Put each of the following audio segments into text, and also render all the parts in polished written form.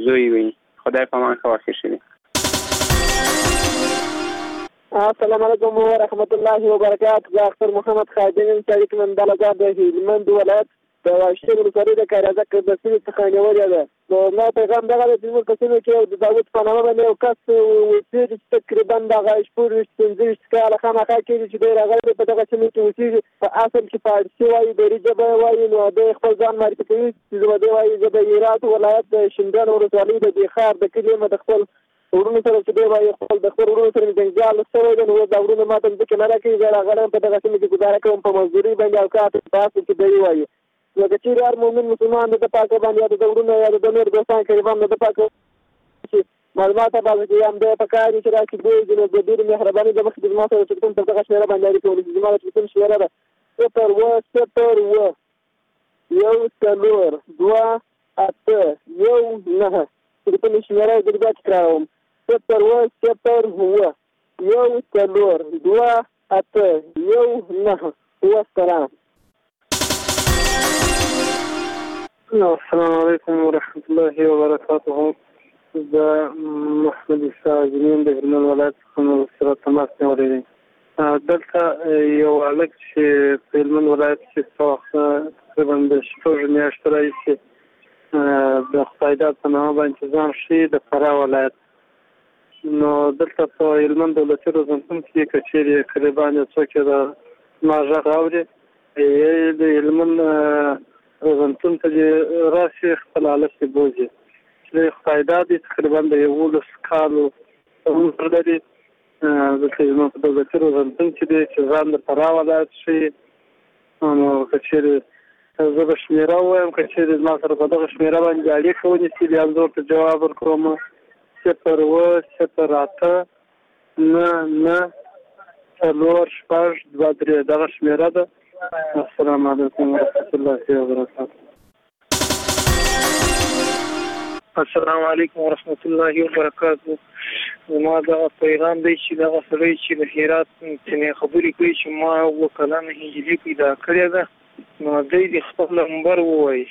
زوی وي. خدای په امان ښه وخت شي. السلام علیکم ورحمت الله وبرکاته. زه اختر محمد خادم یم چې اړیکې مندله د هلمند ولایت د واشتې ولسوالۍ د کاریزک د سیمې څخه نیولې ده. نو ما پیغام دغه دی چې زموږ په سیمه کې د داود په نامه باندې یو کس اوسېږي چې تقریبا دغه 14-15 کاله خامخا کېږي چې دی راغلی په دغه سیمه کې اوسېږي. په اصل کې فارسي وایي، دري ژبه وایي. نو دی خپل ځان معرفي کوي چې دی وایي زه د هرات ولایت د شینډیان ولسوالۍ د دې ښار د کلي یم. د خپل ورونو سره چې دی وایي خپل د خپل ورونو سره جنجال شوی دی. نو دا ورونه ما ته ځکه نه راکوي، زه راغلی یم په دغه سیمه کې ګزاره کوم په مزدورۍ باندې او کار په اصل کې دی وایي. نو که چیرې هر مؤمن مسلمان د پاکه باندې یا د ورونو یا د نور دوستان قریبان د پاکه چې معلومات باندې چې هم د پکار چې راکې دی نو د ډېر مهرباني د مخ د ما سره چې کوم په دغه شمیره باندې اړیکه ونیسي. زما د ټلیفون شمیره ده 0 1 4 2 8 1 9. ټلیفون شمیره د بیا تکراروم 0 1 4 2 8 1 9. والسلام. السلام علیکم ورحمت الله وبرکاته. زه محمد عیسی اجمین د هلمند ولایت څخه سره تماس نیولی دی. دلته یو هلک چې په هلمند ولایت کې څه وخت تقریبا د 6 میاشتو راهیسې د خدایداد په نامه باندې ځان ښیي د فراه ولایت. نو دلته په هلمند دولتي روزنتون کې که چیرې قریبان څوک د ما غږ اوري د هلمند روزنتون ته راشي خپل حالت کې بوځي. چې خدایداد تقریبا د 11 کالو عمر لري. دلته زموږ په دولتي روزنتون کې دی چې ځان د فراه ولایت ښیي. نو که چیرې زه به شمېره ووایم، که چیرې زما سره په دغه شمېره باندې اړیکه ونیسي بیا زه ورته جواب ورکوم. 0 8 9 4 6 2 3 دغه شمېره ده. السلام علیکم ورحمت الله وبرکاته. السلام علیکم ورحمت الله وبرکاته. زما دا پیغام دی چې دغه سړی چې د هرات څخه خبرې کوي چې ما 2 کلنه هجري پیدا کړې ده. نو دی د خپل نمبر ووایي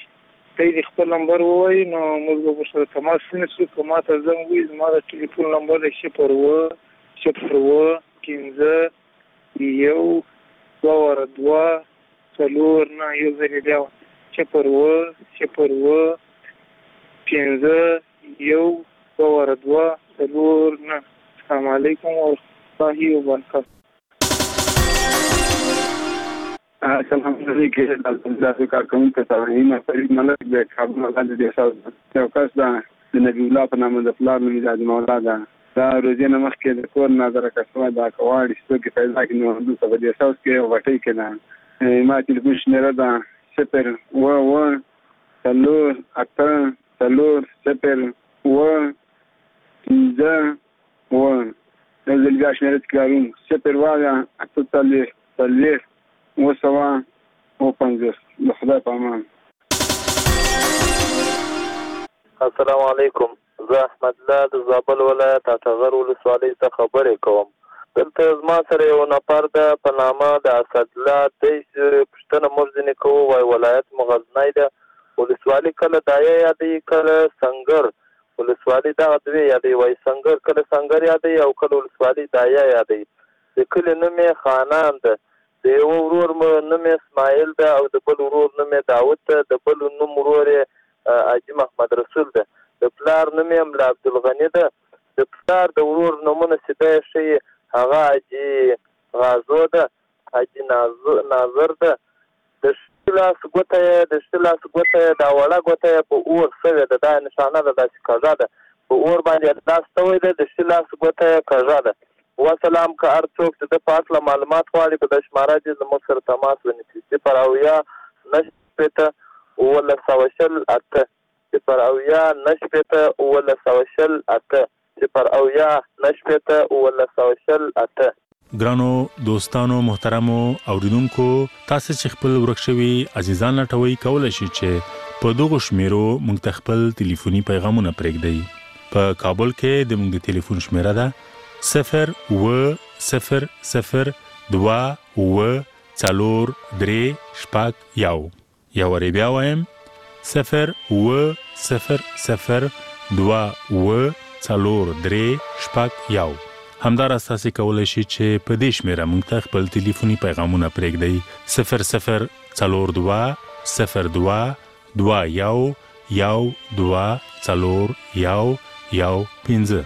نو موږ به ورسره تماس ونیسو. که ما ته زنګ ووایي زما د ټلیفون نمبر دی 0 0 15 1 2 2 4 9 یو ځل بیا 0 0 15 1 2 2 4 9. السلام علیکم ورحمت الله وبرکاته. السلام علیکم. داسې کارکوونکو ته فرید ملک د کابل ولایت د شاو یو کس ده د نبی الله په نامه د پلار نوم یې مولا ده. دا روزي نه مخکې د کور نه درکښه دا کواړي څوک پیدا کړي نو دلته په دې شاوس کې وټي کې ده. ما ټلیفون شمیره ده 0 1 4 8 4 0 1 15 1. د زلګا شمیره تکراروم 0 8 4 وسوا او 50. د خدای په امان. السلام علیکم. زه احمد الله د زابل ولایت اټغر ولسوالۍ څخه خبرې کوم. دلته زما سره یو نفر ده په نامه د اسدالله دی پوښتنه موږ ځینې کوو وایي ولایت مو غزنی ده. ولسوالي کله دایه یادوي کله سنګر. ولسوالي دغه دوې یادوي وایي سنګر کله سنګر یادوي او کله ولسوالي دایه یادوي. د کلي نوم یې خانان ده. د یو ورور نوم یې اسماعیل ده او د بل ورور نوم یې داود ده. د بل نوم ورور یې حاجي محمد رسول ده. د پلار نوم یې ملا عبدالغني ده. د پلار د ورور نومونه چې دی ښیي هغه حاجي غازو ده، حاجي ناظر ده. د ښي لاس ګوته یې دا وړه ګوته یې په اور شوې ده. دا نشانه ده داسې کږه ده په اور باندې لاس شوی ده. د ښي لاس ګوته یې کږه ده. وسلام که هر څوک چې د په هکله معلومات غواړي په د شماره دې زموږ سره تماس ونیسي 0 9 8 19 8 0 9 8 19 8. ګرانو دوستانو محترمو اوریدونکو تاسو چې خپل ورکشوي عزیزان لټوي کولای شئ چې په دغه شمیرو موږ خپل ټلیفوني پیغامونه پرېږدئ. په کابل کې د موږ ټلیفون شمیره ده 0 0 0 2 4 3 1. یا ورې بیا وایم 0 0 0 021-2-4-3-1. همداراز تاسې کولی شئ چې په دې شمېره موږ ته خپل ټلیفوني پیغامونه پرېږدئ 0042-02-114-115.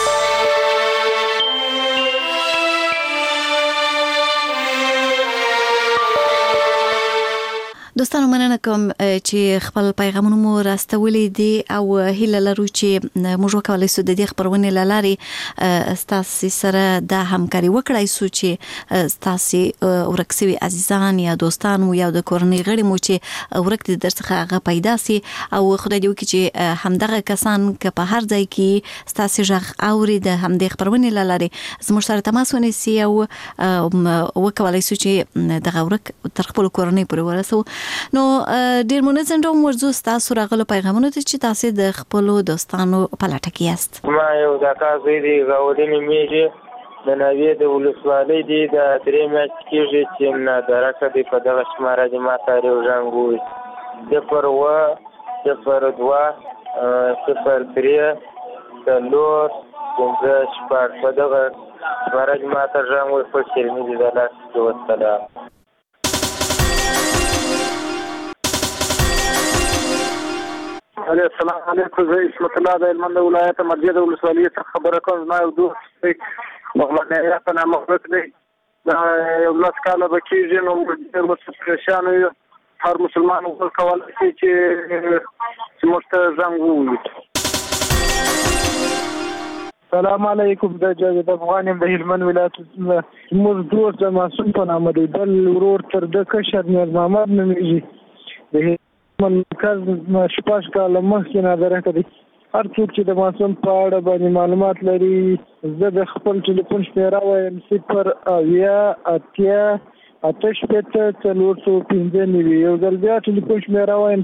دوستانو مننه کوم چې خپل پیغامونه مو راستولې دي او هیله لرو چې موږ وکولای شو د دې خبرونې لارې تاسو سره د همکاري وکړای شو چې تاسو ورکسوي عزیزان یا دوستان مو یا د کورنۍ غړي مو چې ورکت درڅخه هغه پیدا سي او خدای دې وکړي چې همدغه کسان که په هر ځای کې تاسو ژغ اوري د همدې خبرونې لارې زموږ سره تماس ونیسي او وکولای شو چې دغه ورک تر خپل کورنۍ پورې ورسو. نو ډیر منظم ډول موضوع تاسو راغلو پیغامونه ته چې تاسو د خپل دوستانو په لټه کې یاست. ما یو د کاغذ دی غوډنې میږي د نوې د ولسوالۍ دی د درې میاشت کېږي چې نه درکه دی په دغه شماره د ما تاریو ژوندوي 0-2-0-3-4 په دغه شماره د ما ته ژوندوي په شرمې دی د لاس کې وسلام. السلام علیکم. زه اسمت الله د هلمند ولایت مرجع د ولسوالۍ څخه خبره کوم. زما یو دوست دی مغلانیا په نامه ورک دی دا یو لاس کاله به کېږي نو موږ ورته پریشان یو. هر مسلمان وکولای شي چې موږ ته زنګ ووهي. سلام علیکم. د جاوید افغان د هلمند ولایت زموږ دوست د معصوم په نامه دی. بل ورور تر د کشر نیر محمد نومیږي د مرکز شپږ کاله مخکې نظره کړې. هر څوک چې د معصوم په اړه باندې معلومات لري زه د خپل ټلیفون شمېره وایم 0-8-8-4-5 یو ځل بیا ټلیفون شمېره وایم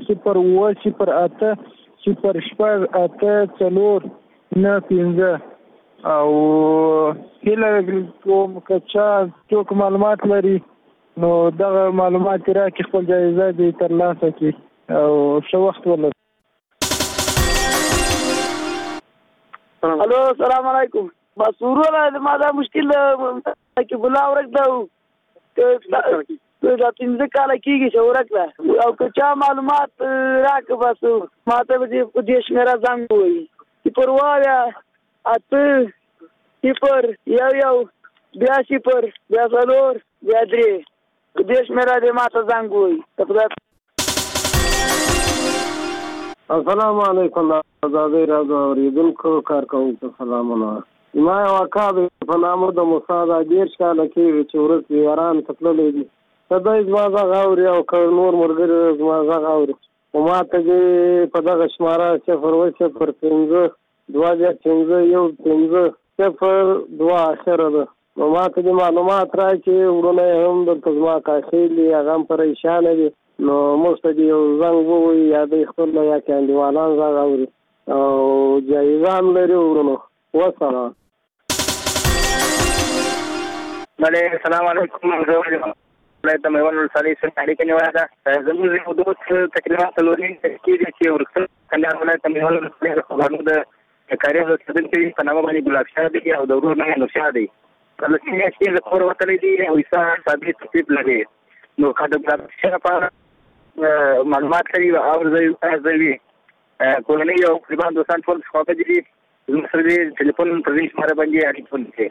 0-8-8-4-5 او هیله کوم که چا څوک معلومات لري نو دغه معلومات راکړي خپل جایزه دې ترلاسه کړي او ښه وخت ولري. الو السلام علیکم. بس وروره ما دا مشکل کې بلا ورک دا دا 15 کاله کېږي چې ورک ده او که چا معلومات راکړه بس ما ته به دې شمېره زنګ ووهي 0-1-8-1-0-4-3 دې شمېره دې ما ته زنګ ووهي. السلام علیکم. ازادۍ راډیو اورېدونکو کارکوونکو سلامونه. ما یو اکا دی په نامه د موسی دا 10 کاله کېږي چې ورک دی ایران ته تللی دی. که دی زما غږ اوري او که نور ملګري زما غږ اوري خو ما ته دې په دغه شماره 0-5-5-1-5-0-2 اخره ده نو ما ته دې معلومات راکړي. وروڼه یې هم دلته زما کاخیل دي هغه هم پریشانه دي نو موږ ته دې یو زنګ ووهي یا دوی خپل یا کې انډیوالان غږ اوري او جایزه هم لري وروڼو. وسلام. السلام علیکم. د میوند ولسوالۍ څخه اړیکه نیولې ده. زموږ یو دوست تقریبا 4 کېږي چې ورسره کندهار ولایت د میوند ولسوالۍ د خبرونو د کاریز اوسېدونکی په نامه باندې ګلاب شاه دی او د ورور نوم یې نورشاه دی. کله چې یې د کور وتلی دی او عیسی صابري تکلیف لري نو که د ګلاب شاه لپاره معلومات لري او ارزوي کورنۍ او قربان دوستان ټول خوابه دي زموږ سره د ټلیفون په دې شماره باندې اړیکه ونیسئ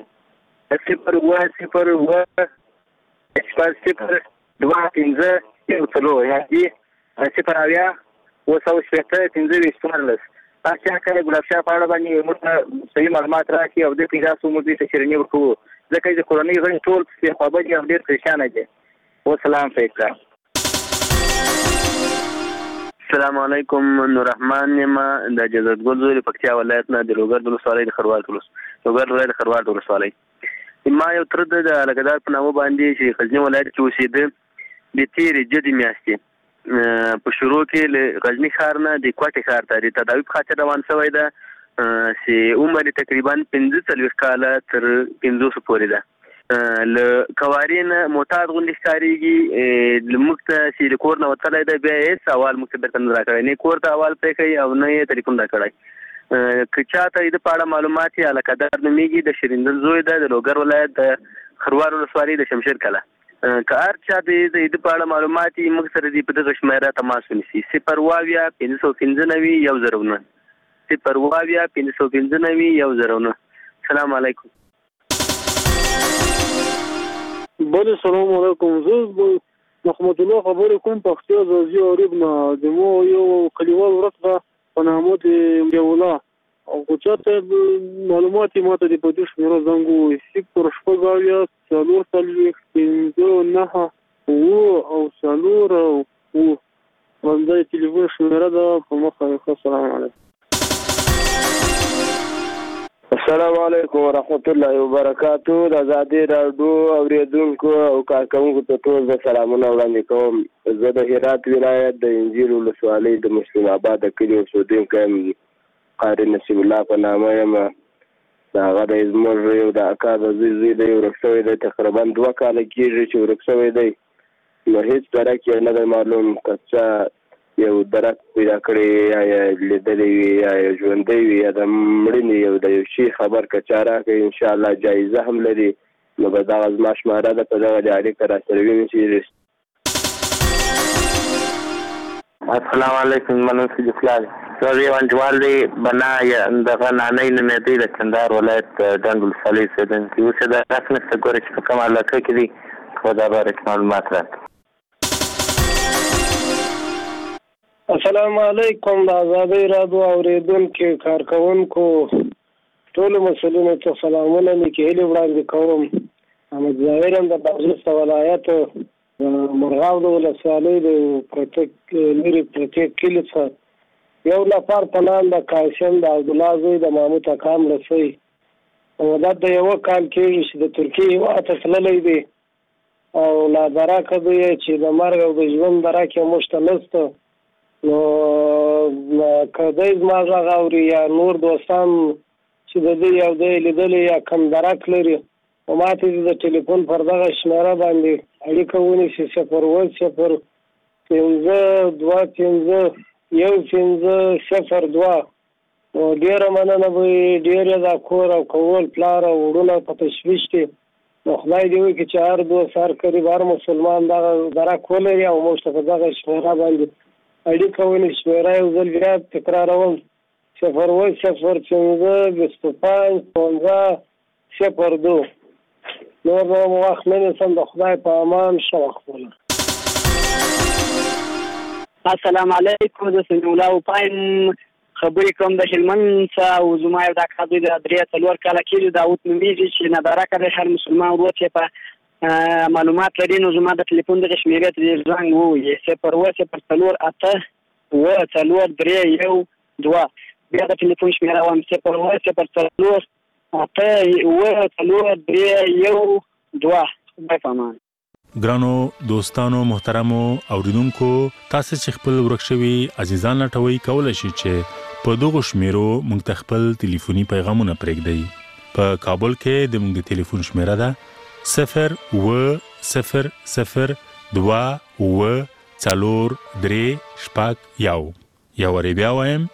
0-1-0-5-0-4 تاسو هغه ګلاب شاه په اړه باندې موږ صحیح معلومات راکړي او د پیدا سو موږ دې شرنی ورکو ځکه چې کورنۍ غړي ټول په خوابه دي او ډېر پریشان دي. والسلام علیکم. السلام علیکم. نور رحمان یم د جزت ګل زوی پکتیا ولایت نه د لوګر د ولسوالۍ د خروار ولسوالۍ. ما یو تر د لګدار په نامه باندې چې غزنی ولایت کې اوسېده د تیرې جدي میاشتې په شروع کې له غزنی ښار نه د کوټې ښار ته د تداوی په خاطر روان شوی ده چې عمر تقریبا 45 کاله تر 500 پورې ده. له کوارین معتاد غوندې ښکارېږي موږ ته چې د کور نه وتلی ده بیا هېڅ احوال موږ ته درته نه راکړی نه کور ته احوال پرې کوي او نه یې تلیفون راکړی که چاته د پاړه معلومات یا لکدار نومیږي د شریندل زوی د لوګر ولایت د خروار ولسوالۍ د شمشیر کلا که هر چا د پاړه معلومات موږ سره دی په دغه شمیره تماس ونیسي 022 515 022 السلام علیکم. بله سلام علیکم. زه محمد الله خبرې کوم پښتو زوزي اوربنا د مو یو کلیوال ورته په نامه د یولا او کوچاته معلومات ماته د پدې شمیره زنګو سیکتور شپږاویا څلور تلويخ 59 او څلور او باندې ټلیفون شمیره ده په مخه. السلام علیکم. السلام علیکم ورحمت الله وبرکاتہ. د آزادي راډیو اوریدونکو او کارکونکو ته ټول سلامونه وړاندې کوم. زه د هرات ولایت د انجیل ولسوالۍ د مسلم آباد کلي اوسیدونکی یم. قاری نصیب الله په نامه یم. د هغه د زموږ یو د اکا د زوی دی ورک شوی دی، تقریبا 2 کاله کېږي چې ورک شوی دی. نو هېڅ درک یې نه دی معلوم که څه یو درک پیدا کړی یا لیدلی وي یا ژوندی وي یا د مړینې یو د یو شي خبر که چا راکړي انشاءالله جایزه هم لري. نو به دغه زما شماره ده په دغه د اړیکه راسره ونیسي. السلام علیکم. منو سید اسلام زه یو انډیوال دی بنا دغه نانۍ نومېدی د کندهار ولایت ډنډ ولسوالۍ اوسېدونکی. اوس یې دا رسم نشته ګوره چې په کومه علاقه کې دي خو دا باره کې معلومات راکړي. السلام علیکم. د آزادۍ راډیو اوریدونکو کارکونکو ټولو مسؤلینو ته سلامونه لیکي هیلې وړاندې کوم. احمد ظاهر هم د بغلس ولایت مرغاو د ولسوالۍ د لرې پرتې کلي څخه یو نفر په نام د قاسم د عبدالله زوی د محمود اکا مرسۍ مدت د 1 کال کېږي چې د ترکیې هېواد ته تللی دی او نادرکه دی چې د مرګ او د ژوند درک یې موږ ته نشته. نو که دی زما غږ اوري یا نور دوستان چې د دې یو دی لیدلی یا کم درک لري نو ما ته د ټلیفون پر دغه شمېره باندې اړیکه ونیسي 010 15 1502. نو ډېره مننه به ډېرې دا کور او کول پلار او وروڼه په تشویش دي. نو خدای دې وکړي چې هر دوست هر قریب هر مسلمان دغه درک ولري او موږ ته په دغه شمېره باندې اړیکه ونیسي. شمېره یو ځل بیا تکراروم 010 25 15 02. نور نو وخت نه نیسم. د خدای په امان ښه وخت ولرئ. السلام علیکم. زه سمیع الله وپایم خبرې کوم د هلمند څخه او زما یو د اکا زوی د 3-4 کاله کېږي داود نومیږي چې نادرکه دی هر مسلمان ورور چې په معلومات لري نو زما د ټلیفون دغه شمېرې ته دې زنګ ووهي 010 بیا د ټلیفون شمېره وایم 010 خدای په امان. ګرانو دوستانو محترمو اوریدونکو تاسو چې خپل ورک شوي عزیزان لټوي کولای شئ چې په دغه شمیرو موږ ته خپل ټلیفوني پیغامونه پرېږدئ. په کابل کې د موږ د ټلیفون شمیره ده 01004 یا ور بیا وایم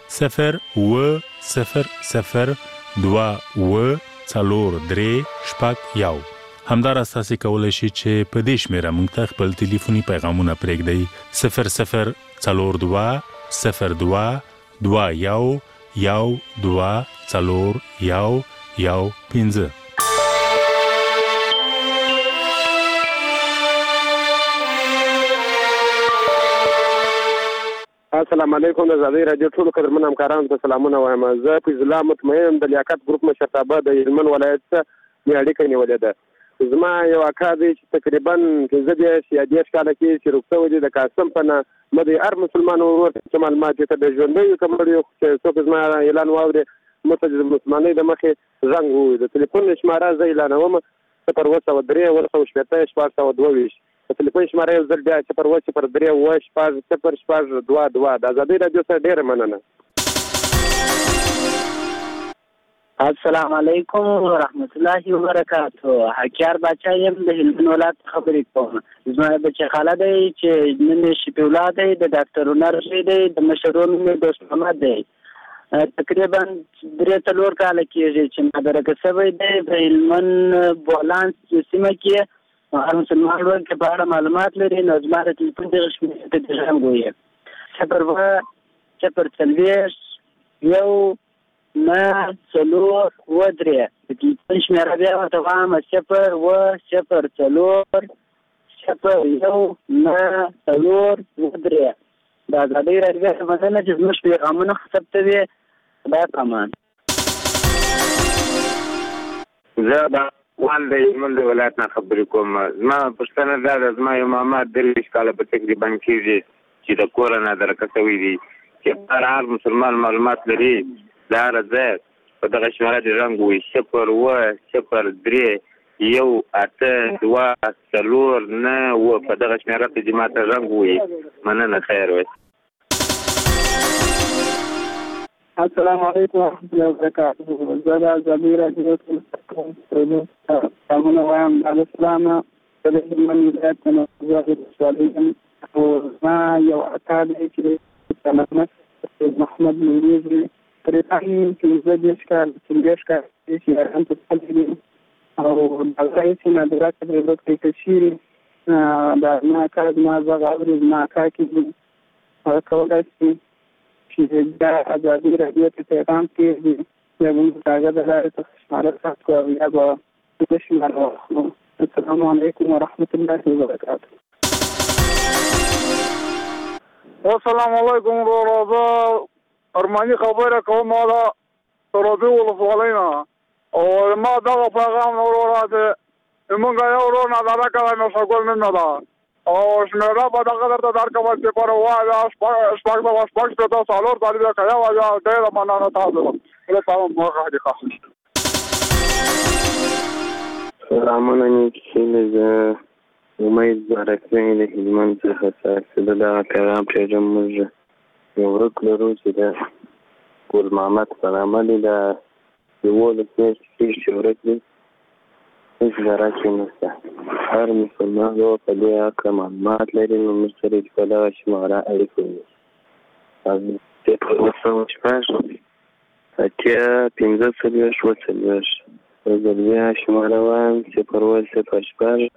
01004 همدار اساسي کولای شي چې په دې شمیره موږ ته خپل ټلیفوني پیغامونه پرېږدئ 00221 السلام علیکم. د آزادۍ راډیو ټولو قدرمن همکارانو ته سلامونه وایم. زه فیض الله مطمئن د لیاقت ګروپ مشرتابه د هلمند ولایت څخه مې اړیکه نیولې ده. زما یو اکا دی چې تقریبا 15 کاله کې چې ورک شوی دی د قاسم په نامه د هر مسلمان ورور څه معلومات یې ته د ژوندیو که مړیو چې څوک زما اعلان واوري مته د مسلمانۍ د مخې زنګ ووهي. د ټلیفون شماره زه اعلانوم 010 د ټلیفون شماره یو ځل بیا 010 د آزادۍ راډیو سره ډېره مننه. السلام علیکم ورحمت الله وبرکاتہ. حکیار باچا یم د هلمند ولایت خبرې کوم. زما بچی خاله دی چې نن شپې ولاد دی د ډاکټر نرسي دی د مشرونو دوست محمد دی تقریبا 3-4 کال کېږي چې مدرکه شوی دی په هلمند بولانس سیمه کې هر مسلمان ورور کې په اړه معلومات لري. نو زما د ټلیفون دغه شمېرې ته د زنګ ووایي 02040 1 9 4 3. د ټلیفون شمېره بیا ورته وایم 02040 1 9 4 3. د ازادۍ راډیو مننه چې زموږ پیغامونه ثبتوي. خدای پامان. زه د هلمند ولایت نه خبرې کوم. زما پوښتنه دا ده، زما یو ماما 23 کاله په تقریبا کېږي چې د کوره نادرکه شوی دی، چې هر مسلمان معلومات لري د هر ځای په دغه شمېره د رنګ وي 0-0-3 1 8 2 4 9 په دغه شمېره کې چې ماته رنګ وي. مننه، خیر وي. السلام علیکم ورحمۃ اللہ وبرکاتہ. زه د ازادۍ راډیو سلامونه وایم. د اسلام د هلمند ولایت نه ولسوالۍ او زما یو اکا دی چې سلامت محمد نوریزي تقریبا 15 کال چې یاران ته تللی دي او د رئیس نادرکه د وکړې کشیري د ما اکا زما غږ اوري. زما اکا کې کولی شي چې دا ازادي راډیو ته پیغام کېږي یا موږ کاغذ د لارې څخه شماره ثبت کړو یا به د شماره واخلو. السلام علیکم ورحمۃ اللہ وبرکاتہ. السلام علیکم وروره. زه ارماني خبره کوم د سروبي ولسوالۍ نه او ما دغه پیغام وروره چې موږ یو ورور نادرکه دی نشهګل مینه ده او شمېره به دغه درته درکوم چې پر وایه 6 څلور طالبه که یو یا ډېره مننه تاسو ته. زه تمام موقع دي خاص. سلامونه نیکې. زه امید بارکزی د هلمند څخه ستاسو د دغه پیغام پرېږدم. موږ یو ورک لرو چې د ګل محمد په نامه دی. د 11 میاشتې کېږي چې ورک دی، هېڅ ذره کې نشته. هر مسلمان یو په دې هکله معلومات لري نو موږ سره چې په دغه شماره اړیکه ونیسي. 0-2-6 اتیا 15 زه د بیا شماره وایم 0-2-6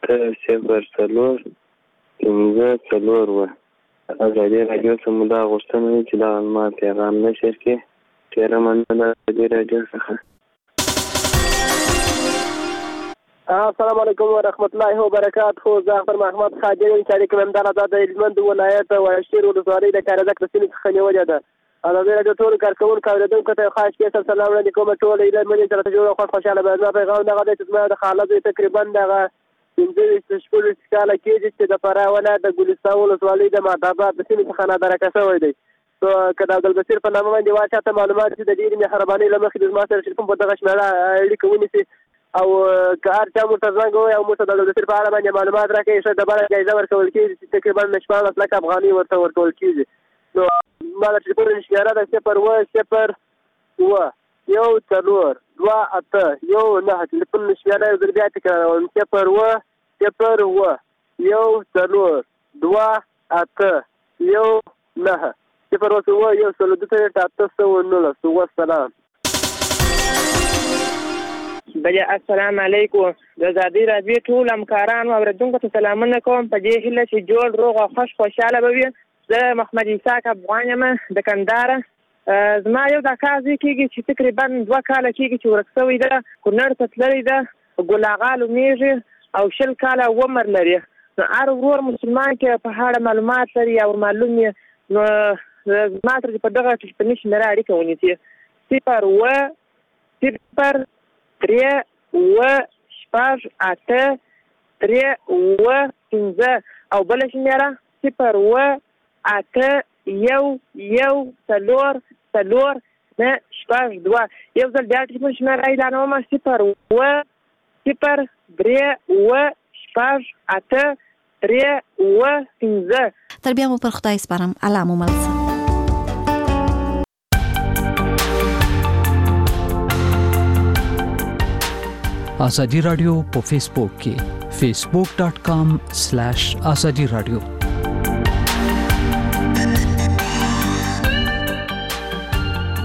8 0-4 15 ازادي راډیو څخه مو دا غوښتنه وي چې دغه ما پیغام نشر کړي. ډېره مننه د ازادي راډیو څخه. السلام علیکم ورحمۃ اللہ وبرکاتہ. زعفر محمد خادم چې اړیکه مندان د هلمند ولایت واشیر ولسوالۍ د کارزک د سیمې څخه نیولې ده. ازادي راډیو ټول کارکوونکو اوریدونکو ته خاص کې سلام وړاندې کوم. ټول هلمند سره جوړ خوشاله به. زما پیغام دغه دی چې زما د خالد تقریبا دغه 15 کاله کېږي چې د فراه ولایت د ګلستان ولسوالۍ د معتبر د سیمې څخه نادرکه شوی دی. نو که د عبدالبصیر په نامه باندې واچاته معلومات چې د ډېرې مهربانۍ له مخې د زما سره ټلیفون په دغه شمېره اړیکه ونیسي او که هر چا موږ ته زنګ ووایي او موږ ته د عبدالبصیر په اړه باندې معلومات راکوي ښه ډبره جایزه ورکول کېږي چې تقریبا 14 لکه افغانۍ ورته ورکول کېږي. نو ما د ټلیفون شمېره ده 0-0-1 4 2 8 1 9. ټلیفون شمېره یو ځل بیا تکراروم 0-0-1 4 2 8 1 9 0-1-1-2-8 والسلام. بله السلام علیکم. د ازادۍ راډیو ټول همکارانو او اوریدونکو ته سلامونه کوم په دې هیله چې جوړ روغ او خوشحاله به وي. زه محمد اسحاق افغان یم د کندهار. زما یو د اکا زوی کېږي چې تقریبا 2 کاله کېږي چې ورک شوی ده. کونړ ته تللی ده. ګل اغا نومېږي او 20 کاله عمر لري. نو هر ورور مسلمان کې په اړه معلومات لري او معلوم یې نو زما سره په دغه ټلیفوني شمېره اړیکه ونیسي 0-0-3 8 3 15 او بله شمېره 0-8 1 4 4 9 یو ځل بیا ټلیفون شمېره اعلانوم 0-0-3 8 3 15. تر بیا مو پر خدای سپارم. الله مو مل شه. ازادي رادیو په فیسبوک کې facebook.com/azadi radio